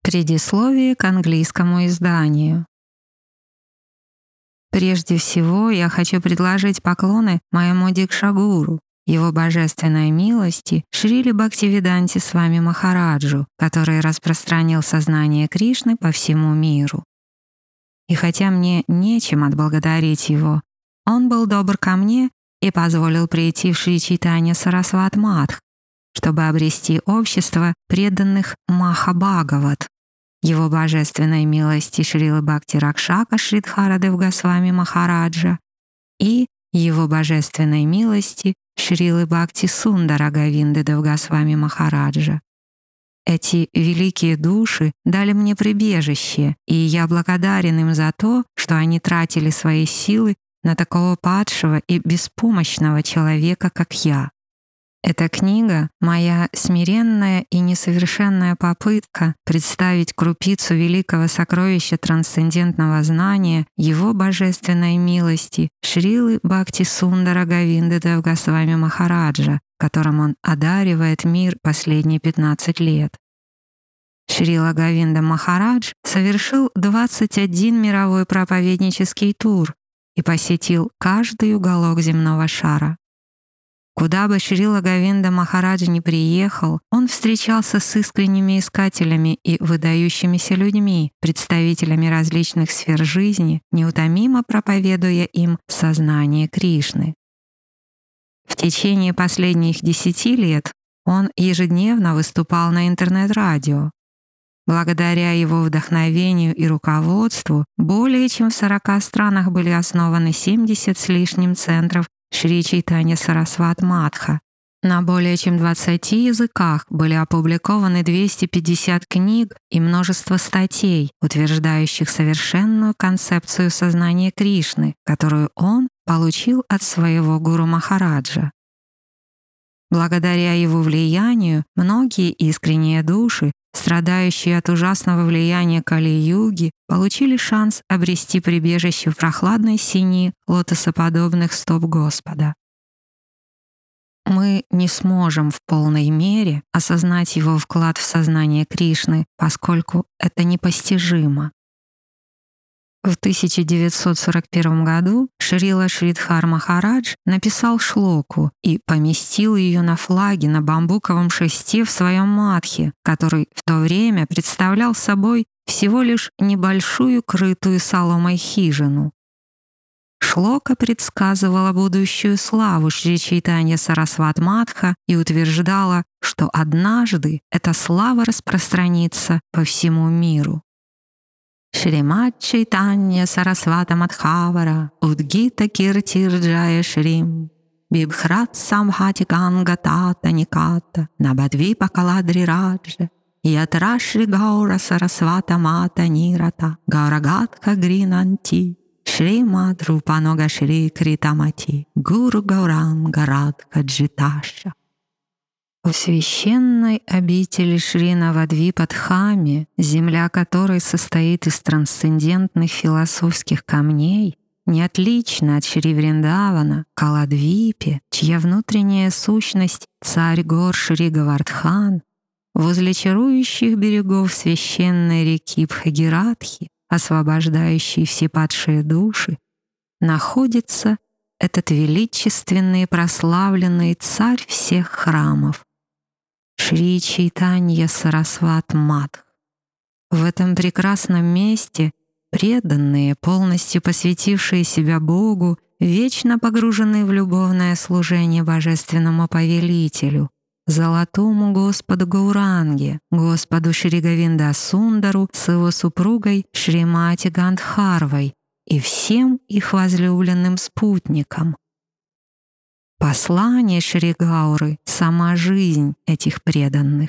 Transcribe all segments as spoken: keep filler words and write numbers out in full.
Предисловие к английскому изданию. Прежде всего, я хочу предложить поклоны моему Дикшагуру, его божественной милости Шриле Бхактивиданте Свами Махараджу, который распространил сознание Кришны по всему миру. И хотя мне нечем отблагодарить его, он был добр ко мне и позволил прийти в Шри Чайтанья Сарасват Мадх, чтобы обрести общество преданных Махабхагават, его божественной милости Шрилы Бхакти Ракшака Шридхара Дев Госвами Махараджа и его божественной милости Шрилы Бхакти Сундара Говинды Дев Госвами Махараджа. Эти великие души дали мне прибежище, и я благодарен им за то, что они тратили свои силы на такого падшего и беспомощного человека, как я. Эта книга — моя смиренная и несовершенная попытка представить крупицу великого сокровища трансцендентного знания его божественной милости Шрилы Бхакти Сундара Говинды Дев Госвами Махараджа, которым он одаривает мир последние пятнадцать лет. Шрила Говинда Махарадж совершил двадцать один мировой проповеднический тур и посетил каждый уголок земного шара. Куда бы Шрила Говинда Махарадж ни приехал, он встречался с искренними искателями и выдающимися людьми, представителями различных сфер жизни, неутомимо проповедуя им сознание Кришны. В течение последних десяти лет он ежедневно выступал на интернет-радио. Благодаря его вдохновению и руководству более чем в сорока странах были основаны семьдесят с лишним центров Шри Чайтанья Сарасват Мадха. На более чем двадцати языках были опубликованы двести пятьдесят книг и множество статей, утверждающих совершенную концепцию сознания Кришны, которую он получил от своего гуру Махараджа. Благодаря его влиянию многие искренние души, страдающие от ужасного влияния Кали-юги, получили шанс обрести прибежище в прохладной синии лотосоподобных стоп Господа. Мы не сможем в полной мере осознать его вклад в сознание Кришны, поскольку это непостижимо. В тысяча девятьсот сорок первом году Шрила Шридхар Махарадж написал шлоку и поместил ее на флаге на бамбуковом шесте в своем мадхе, который в то время представлял собой всего лишь небольшую крытую соломой хижину. Шлока предсказывала будущую славу Шри Чайтанья Сарасват Мадха и утверждала, что однажды эта слава распространится по всему миру. Шримад Чайтанья Сарасвата Мадхавара Удгита Киртир Джая Шрим Бибхрат Самхати Ганга Тата Никата Набадвипа Каладри Раджа Ятра Шри Гаура Сарасвата Мата Нирата Гаурагатха Гринанти Шримад Рупанога Шри Критамати Гуру Гауранга Радха Джиташа. В священной обители Шри Навадвипа-Дхаме, земля которой состоит из трансцендентных философских камней, не отлично от Шри Вриндавана, Каладвипе, чья внутренняя сущность — царь гор Шри Гавардхан, возле чарующих берегов священной реки Бхагиратхи, освобождающей все падшие души, находится этот величественный и прославленный царь всех храмов — Шри Чайтанья Сарасват Мадх. В этом прекрасном месте преданные, полностью посвятившие себя Богу, вечно погружены в любовное служение божественному повелителю, золотому Господу Гауранге, Господу Шри Говинда Сундару с его супругой Шримати Гандхарвой и всем их возлюбленным спутникам. Послание Шри Гауры — сама жизнь этих преданных.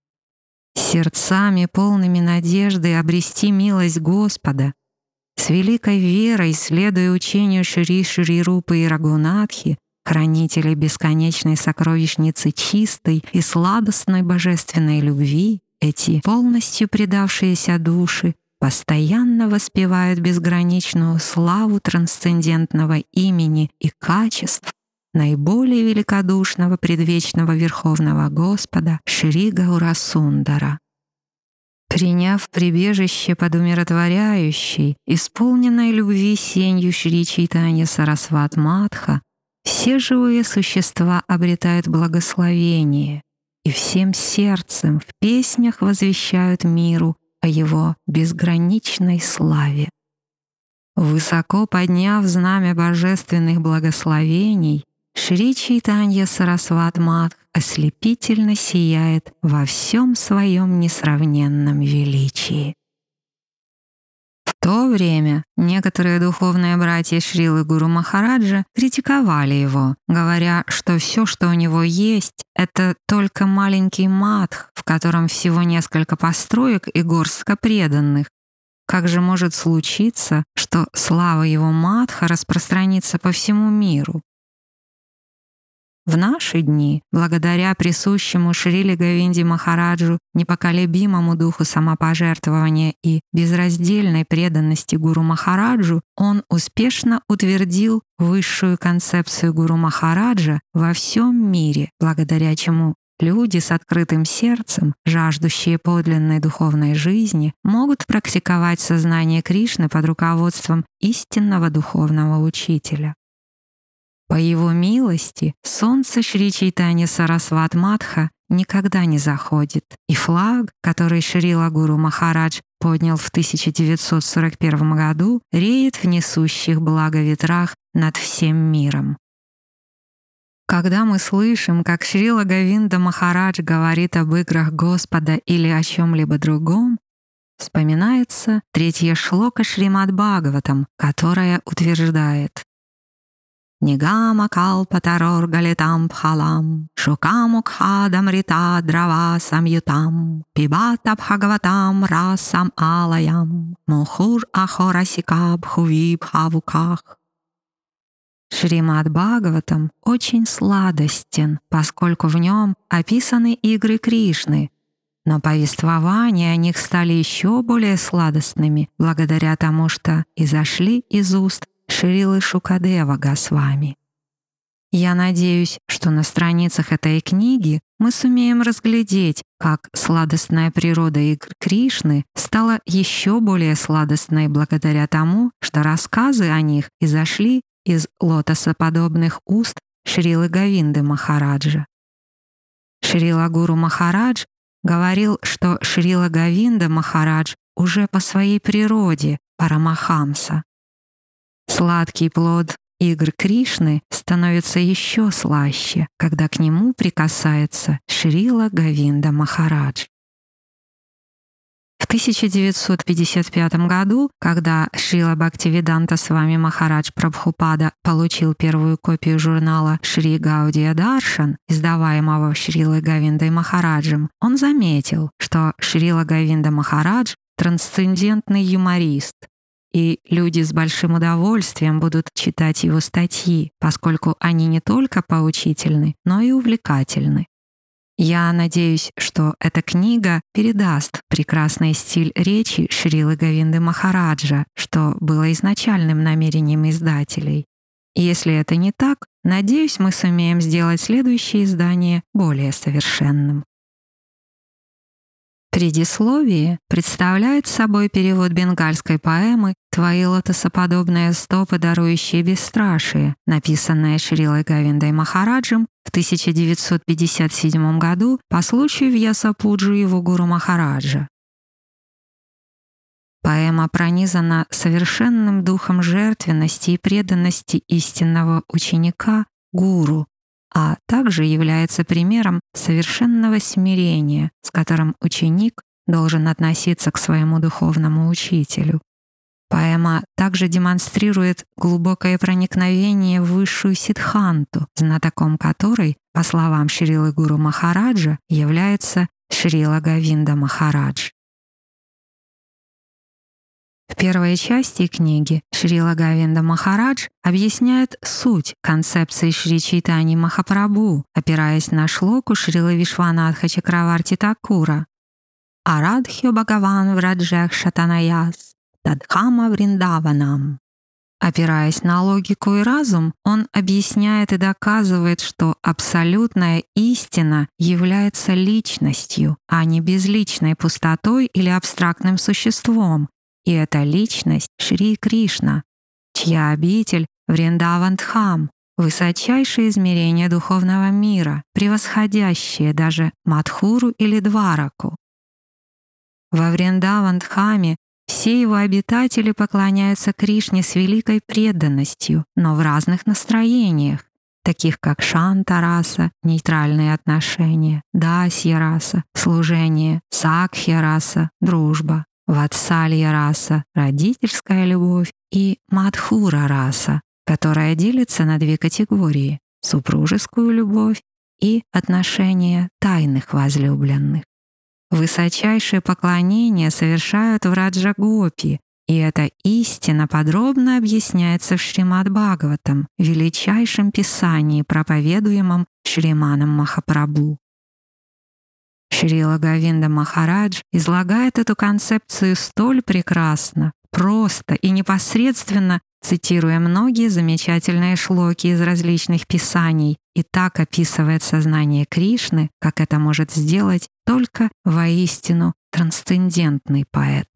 Сердцами, полными надежды обрести милость Господа, с великой верой, следуя учению Шри Шри Рупы и Рагунатхи, хранителей бесконечной сокровищницы чистой и сладостной божественной любви, эти полностью предавшиеся души постоянно воспевают безграничную славу трансцендентного имени и качеств наиболее великодушного предвечного Верховного Господа Шри Гаурасундара. Приняв прибежище под умиротворяющей, исполненной любви сенью Шри Чайтанья Сарасват Матха, все живые существа обретают благословение и всем сердцем в песнях возвещают миру о его безграничной славе. Высоко подняв знамя божественных благословений, Шри Чайтанья Сарасват Матх ослепительно сияет во всем своем несравненном величии. В то время некоторые духовные братья Шрилы Гуру Махараджа критиковали его, говоря, что все, что у него есть, это только маленький матх, в котором всего несколько построек и горстка преданных. Как же может случиться, что слава его матха распространится по всему миру? В наши дни, благодаря присущему Шриле Говинде Махараджу непоколебимому духу самопожертвования и безраздельной преданности Гуру Махараджу, он успешно утвердил высшую концепцию Гуру Махараджа во всем мире, благодаря чему люди с открытым сердцем, жаждущие подлинной духовной жизни, могут практиковать сознание Кришны под руководством истинного духовного учителя. По его милости солнце Шри Чайтанья Сарасват Матха никогда не заходит, и флаг, который Шрила Гуру Махарадж поднял в тысяча девятьсот сорок первом году, реет в несущих благо ветрах над всем миром. Когда мы слышим, как Шрила Говинда Махарадж говорит об играх Господа или о чем-либо другом, вспоминается третья шлока Шримад Бхагаватам, которая утверждает: Нигама калпатарор галитам пхалам, шукамукхадам рита драва самютам, пибата бхагаватам расам алаям, мухур ахорасика бхуви бхавуках. Шримад Бхагаватам очень сладостен, поскольку в нем описаны игры Кришны, но повествования о них стали еще более сладостными благодаря тому, что изошли из уст Шрилы Шукадева Госвами. Я надеюсь, что на страницах этой книги мы сумеем разглядеть, как сладостная природа игр Кришны стала еще более сладостной благодаря тому, что рассказы о них изошли из лотосоподобных уст Шрилы Говинды Махараджа. Шрила Гуру Махарадж говорил, что Шрила Говинда Махарадж уже по своей природе Парамахамса. Сладкий плод игр Кришны становится еще слаще, когда к нему прикасается Шрила Говинда Махарадж. В тысяча девятьсот пятьдесят пятом году, когда Шрила Бхактивиданта Свами Махарадж Прабхупада получил первую копию журнала Шри Гаудия Даршан, издаваемого Шрилой Говиндой Махараджем, он заметил, что Шрила Говинда Махарадж — трансцендентный юморист, и люди с большим удовольствием будут читать его статьи, поскольку они не только поучительны, но и увлекательны. Я надеюсь, что эта книга передаст прекрасный стиль речи Шрилы Говинды Махараджа, что было изначальным намерением издателей. И если это не так, надеюсь, мы сумеем сделать следующее издание более совершенным. Предисловие представляет собой перевод бенгальской поэмы «Твои лотосоподобные стопы, дарующие бесстрашие», написанная Шрилой Говиндой Махараджем в тысяча девятьсот пятьдесят седьмом году по случаю Вьясапуджи его Гуру Махараджа. Поэма пронизана совершенным духом жертвенности и преданности истинного ученика Гуру, а также является примером совершенного смирения, с которым ученик должен относиться к своему духовному учителю. Поэма также демонстрирует глубокое проникновение в высшую сиддханту, знатоком которой, по словам Шрилы Гуру Махараджа, является Шрила Говинда Махарадж. В первой части книги Шрила Говинда Махарадж объясняет суть концепции Шри Чайтаньи Махапрабху, опираясь на шлоку Шрилы Вишванатха Чакраварти Такура. «Арадхьо Бхагаван Враджех Шатанаяс Тадхама Вриндаванам». Опираясь на логику и разум, он объясняет и доказывает, что абсолютная истина является личностью, а не безличной пустотой или абстрактным существом. И эта личность — Шри Кришна, чья обитель — Вриндаван-дхам, высочайшее измерение духовного мира, превосходящее даже Мадхуру или Двараку. Во Вриндаван-дхаме все его обитатели поклоняются Кришне с великой преданностью, но в разных настроениях, таких как Шанта-раса, нейтральные отношения, Дасья-раса, служение, Сакхья-раса, дружба, Ватсалья-раса, родительская любовь и Мадхура-раса, которая делится на две категории — супружескую любовь и отношения тайных возлюбленных. Высочайшее поклонение совершают в Раджа-гопи, и эта истина подробно объясняется в Шримад-Бхагаватам, величайшем писании, проповедуемом Шриманом Махапрабху. Шрила Говинда Махарадж излагает эту концепцию столь прекрасно, просто и непосредственно, цитируя многие замечательные шлоки из различных писаний, и так описывает сознание Кришны, как это может сделать только воистину трансцендентный поэт.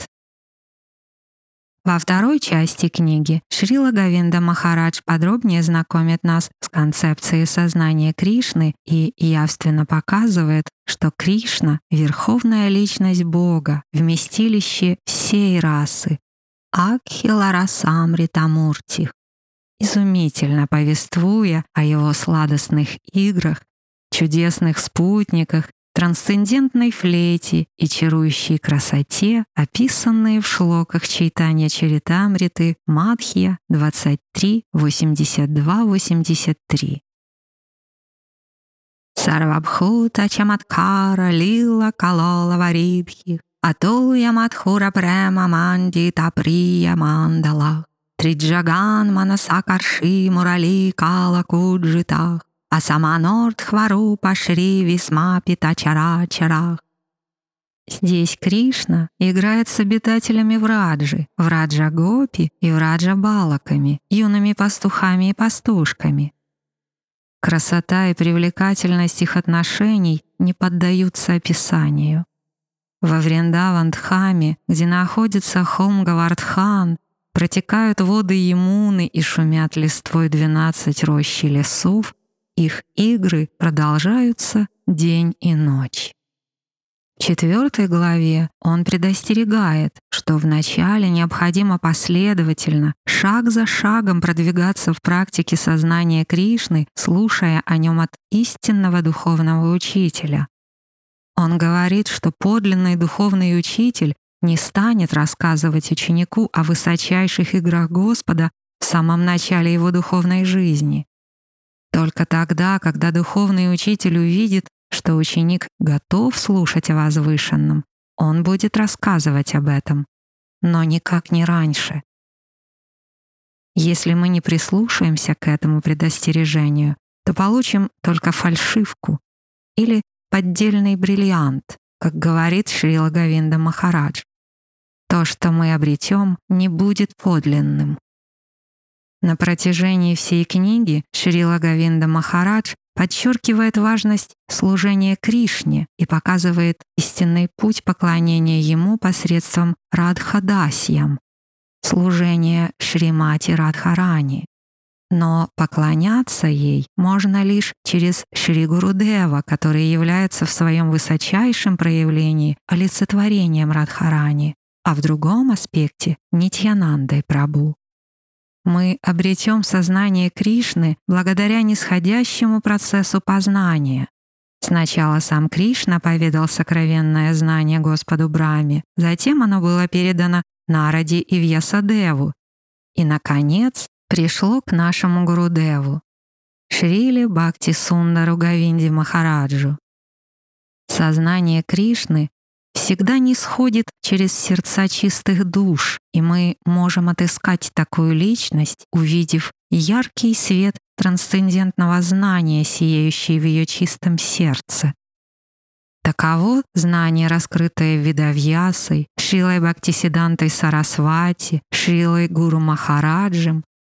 Во второй части книги Шрила Говинда Махарадж подробнее знакомит нас с концепцией сознания Кришны и явственно показывает, что Кришна — верховная личность Бога, вместилище всей расы, Акхила-расамрита-мурти, изумительно повествуя о его сладостных играх, чудесных спутниках, трансцендентной флейте и чарующей красоте, описанные в шлоках Чайтанья Чаритамриты Мадхья двадцать три, восемьдесят два восемьдесят три. Сарвабхута чаматкара лила калола варибхи, атуя мадхура према мандита прия мандала, триджаган манасакарши мурали кала куджитах, асаманорд хварупа шри висма пита чара чарах. Здесь Кришна играет с обитателями Враджи, Враджа-гопи и Враджа-балаками, юными пастухами и пастушками. Красота и привлекательность их отношений не поддаются описанию. Во Вриндаван-дхаме, где находится холм Гавардхан, протекают воды Ямуны и шумят листвой двенадцать рощ и лесов, их игры продолжаются день и ночь. В четвертой главе он предостерегает, что вначале необходимо последовательно, шаг за шагом продвигаться в практике сознания Кришны, слушая о нем от истинного духовного учителя. Он говорит, что подлинный духовный учитель не станет рассказывать ученику о высочайших играх Господа в самом начале его духовной жизни. Только тогда, когда духовный учитель увидит, что ученик готов слушать о возвышенном, он будет рассказывать об этом, но никак не раньше. Если мы не прислушаемся к этому предостережению, то получим только фальшивку или поддельный бриллиант, как говорит Шрила Говинда Махарадж. То, что мы обретем, не будет подлинным. На протяжении всей книги Шрила Говинда Махарадж подчеркивает важность служения Кришне и показывает истинный путь поклонения Ему посредством Радхадасьям, служения Шримати Радхарани. Но поклоняться ей можно лишь через Шри Гурудева, который является в своем высочайшем проявлении олицетворением Радхарани, а в другом аспекте — Нитьянандой Прабху. Мы обретем сознание Кришны благодаря нисходящему процессу познания. Сначала сам Кришна поведал сокровенное знание Господу Брахме, затем оно было передано Нараде и Вьясадеву, и, наконец, пришло к нашему Гурудеву, Шриле Бхакти Сундару Говинде Махараджу. Сознание Кришны всегда нисходит через сердца чистых душ, и мы можем отыскать такую личность, увидев яркий свет трансцендентного знания, сияющий в ее чистом сердце. Таково знание, раскрытое Ведавьясой, Шрилой Бхактисидантой Сарасвати, Шрилой Гуру Махараджем,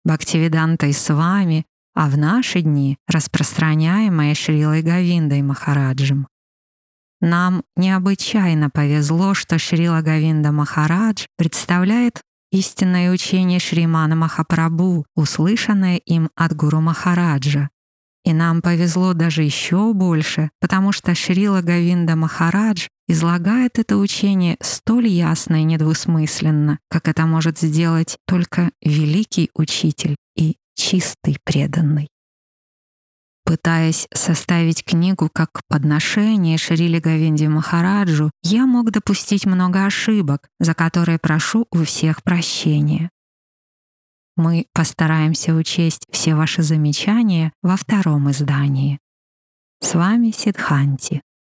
Бхактивидантой Свами, а в наши дни распространяемое Шрилой Говиндой Махараджем. Нам необычайно повезло, что Шрила Говинда Махарадж представляет истинное учение Шримана Махапрабху, услышанное им от Гуру Махараджа. И нам повезло даже еще больше, потому что Шрила Говинда Махарадж излагает это учение столь ясно и недвусмысленно, как это может сделать только великий учитель и чистый преданный. Пытаясь составить книгу как подношение Шриле Говинде Махараджу, я мог допустить много ошибок, за которые прошу у всех прощения. Мы постараемся учесть все ваши замечания во втором издании. С вами Сиддханти.